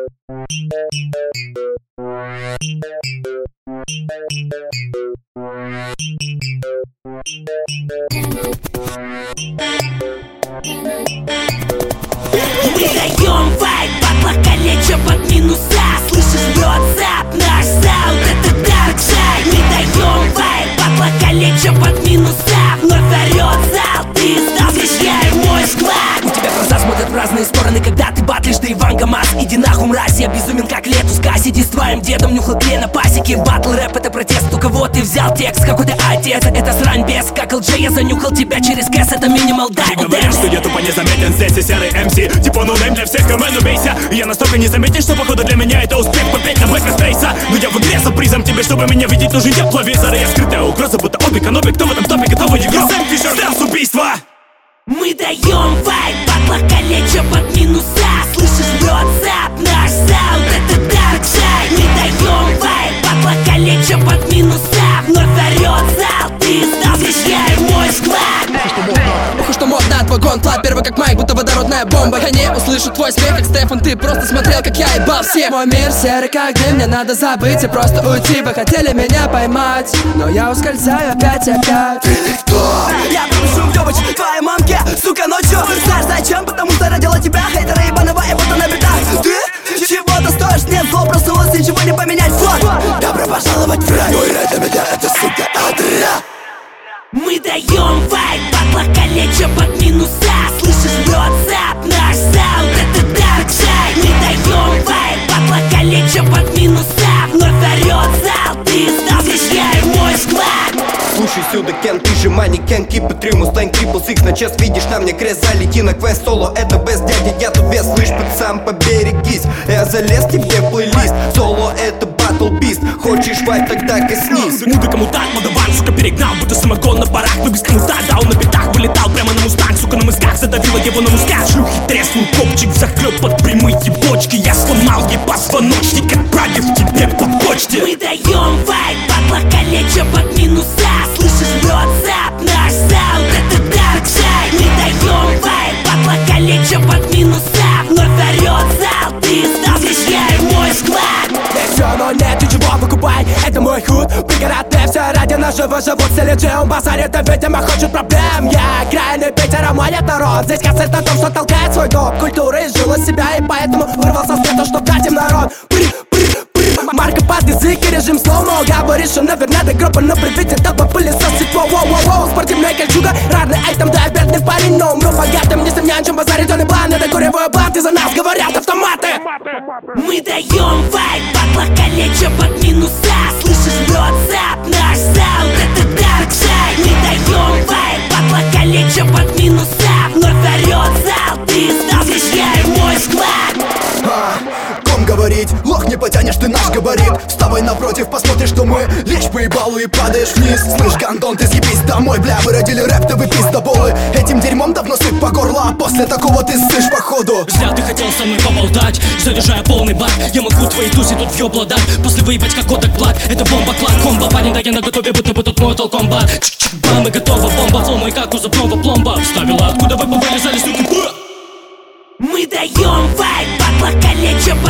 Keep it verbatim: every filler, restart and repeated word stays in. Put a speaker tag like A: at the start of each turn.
A: Мы даем вайб, бабла калеча под минуса. Слышишь, WhatsApp, наш саунд, это Dark Side. Мы даем вайб, бабла калеча под минуса. Вновь орёт зал, ты сдал, встречай мой склад. У тебя глаза смотрят в разные стороны, когда ты батлишь, да Иван ГамАЗ. Иди нахуй, мразь, я безумен, как Летус. Сиди с твоим дедом, нюхал клей на пасеке. Батл рэп это протест, у кого ты взял текст? Какой-то отец, это срань без. Как эл джей, я занюхал тебя через кэс, это минимал, да.
B: Ты говоришь, что я тупо не заметен, здесь и серый эм си. Типа ноунейм для всех, команду бейся. И я настолько не заметен, что походу для меня это успех попеть на бэка стрейса. Но я в игре за призом тебе, чтобы меня видеть, нужен тепловизор. И я скрытая угроза, будто обе канобе. Кто в этом топе готовый игру? Сэм Фишер, стелс убийства.
A: Мы даем вайб, батла калеча под минуса. Слышишь, WhatsApp, наш саунд, это Dark Side. Мы даем вайб, батла калеча под минуса. Вновь орёт зал, ты сдал, встречай мой склад.
C: Ох, что модно, твой гон, плат первый как Майк, будто водородная бомба. Я не услышу твой смех, как Стефан, ты просто смотрел, как я ебал всех. Мой мир серый, как дым, мне надо забыть и просто уйти. Вы хотели меня поймать, но я ускользаю опять, опять. Ты кто?
D: Я приношу въебать твоей мамке, сука, ночью. Знаешь зачем? Потому что родила тебя хейтера ебаного, и вот она беда. Ты чего-то стоишь, нет зло, проснулась, ничего не поменять. Вот, добро пожаловать в рай. Мой рай для меня это, сука, адра.
A: Мы даем вайб, батла калеча под минуса. Слышишь, WhatsApp, наш саунд, это Dark Side. Мы даем вайб, батла калеча под минуса. Вновь орёт зал, ты сдал, встречай мой склад.
D: Слушай сюда, Кен, ты же манекен. Keep it real, Mustang Triple Six. На час видишь на мне крест, залети на квест. Соло это без дяди, я тут без. Слышь, пацан, поберегись. Я залез тебе в плейлист. Соло это Battle Beast. Хочешь вайп, тогда коснись.
B: Мудак, мудак, модован, сука, перегнал. Будто самогон на барах, но без коммута. Да, он на битах вылетал прямо на мустанг. Сука, на мозгах задавила его на мускат. Шлюхи треснул копчик, захлеб под прямые бочки. Я сломал ей позвоночник, отправив тебе по почте.
A: Мы даем вайб, батла калеча под минуса. Слышишь, WhatsApp, наш саунд, это Dark Side. Мы даем вайб, батла калеча под минуса. Вновь орёт зал, ты сдал, встречай мой склад.
D: Все, но нет, ты чего выкупай, это мой худ. Пригородные все ради нашего живут. Селиджи, он базарит, и видимо хочет проблем. Я играю на Питера, мой это рот. Здесь касается на том, что толкает свой доп. Культура изжила себя, и поэтому вырвался с света, чтоб дать им народ. Марка под язык и режим слоумо. Говоришь, что, наверное, до гроба, но привите толпа пылесосит. Воу-воу-воу, спортивная кольчуга, рарный айтем, да, бедный парень. Но умру богатым, не стремня, чем базарить, он и план. Это куревой блат, и за нас говорят автоматы.
A: Мы даем вайб, батла калеча под минуса. Слышишь, WhatsApp, наш саунд, это Dark Side. Мы даем вайб, батла калеча под минуса. Вновь орёт зал, ты сдал, встречай мой склад.
D: А, ком говорить, лох не потянешь, ты наш габарит. Вставай напротив, посмотришь, что мы лечь по ебалу и падаешь вниз. Слышь, гандон, ты съебись домой, бля, вы родили рэп, да вы пиздоболы. Этим дерьмом давно сыт по горло, а после такого ты ссышь походу.
B: Зря ты хотел со мной поболтать, заряжая полный бак. Я могу твои туси тут въебло дать. После выебать как коток плат, это бомба, клад, комбо. Парень, да я наготове, будто бы тут Mortal Kombat. Чик-чик, бам, и готова бомба, фло мой как у запного пломба. Вставила, откуда вы повылезали, суки,
A: Мы даем вайб, батла калеча